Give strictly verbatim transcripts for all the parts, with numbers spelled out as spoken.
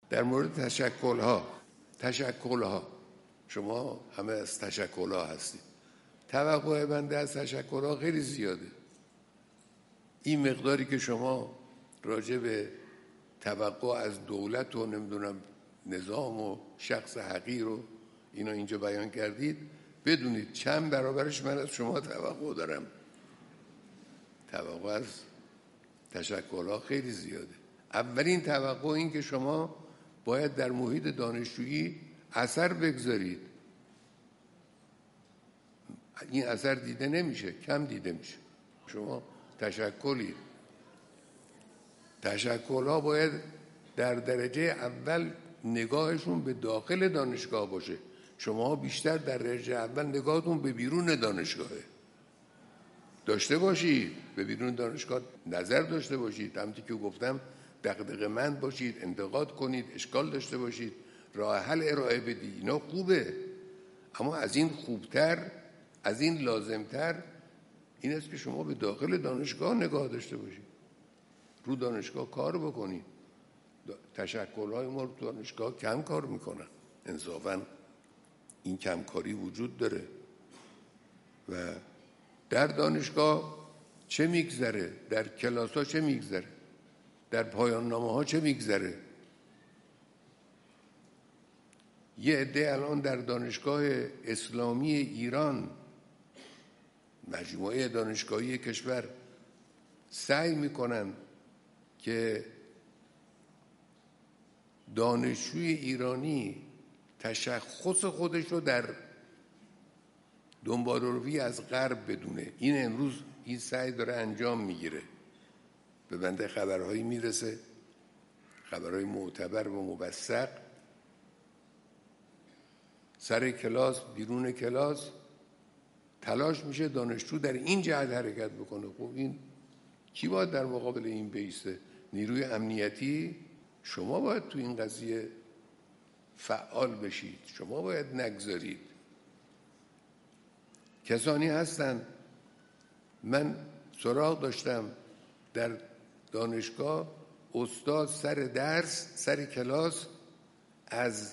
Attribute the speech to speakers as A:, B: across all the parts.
A: در مورد تشکل‌ها تشکل‌ها شما همه از تشکل‌ها هستید. توقع بنده از تشکل‌ها خیلی زیاده. این مقداری که شما راجع به توقع از دولت و نمیدونم نظام و شخص حقیر و اینا اینجا بیان کردید، بدونید چند برابرش من از شما توقع دارم. توقع از تشکل‌ها خیلی زیاده. اولین توقع این که شما باید در محیط دانشجویی اثر بگذارید. این اثر دیده نمیشه، کم دیده میشه. شما تشکلید. تشکل‌ها باید در درجه اول نگاهشون به داخل دانشگاه باشه. شما بیشتر در درجه اول نگاهتون به بیرون دانشگاهه. داشته باشید به بیرون دانشگاه نظر داشته باشید، همونطور که گفتم دغدغه‌مند باشید، انتقاد کنید، اشکال داشته باشید، راه حل ارائه بدید. اینا خوبه، اما از این خوبتر، از این لازمتر این است که شما به داخل دانشگاه نگاه داشته باشید، رو دانشگاه کار بکنید. تشکل‌های ما رو دانشگاه کم کار میکنن. انصافاً این کمکاری وجود داره. و در دانشگاه چه میگذره؟ در کلاس ها چه میگذره؟ در پایان نامه ها چه میگذره؟ یه عده الان در دانشگاه اسلامی ایران، مجموعه دانشگاهی کشور، سعی میکنن که دانشجوی ایرانی تشخص خودش رو در دنباله‌روی از غرب بدونه. این امروز این سعی داره انجام میگیره. به بنده خبرهایی میرسه، خبرهای معتبر و موثق، سر کلاس، بیرون کلاس تلاش میشه دانشجو در این جهت حرکت بکنه. خب این کی باید در مقابل این بیسته؟ نیروی امنیتی. شما باید تو این قضیه فعال بشید، شما باید نگذارید. کسانی هستن، من سراغ داشتم در دانشگاه استاد سر درس، سر کلاس از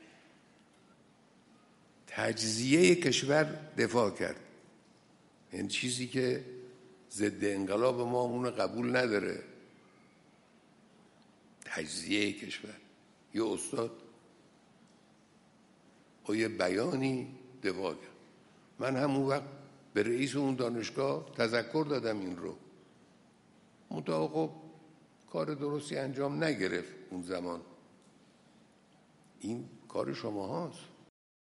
A: تجزیه کشور دفاع کرد. این چیزی که ضد انقلاب ما اون قبول نداره. تجزیه کشور. یه استاد با یه بیانی دفاع کرد. من همون وقت به رئیس اون دانشگاه تذکر دادم این رو. منتها خب کار درستی انجام نگرفت اون زمان. این کار شما هاست.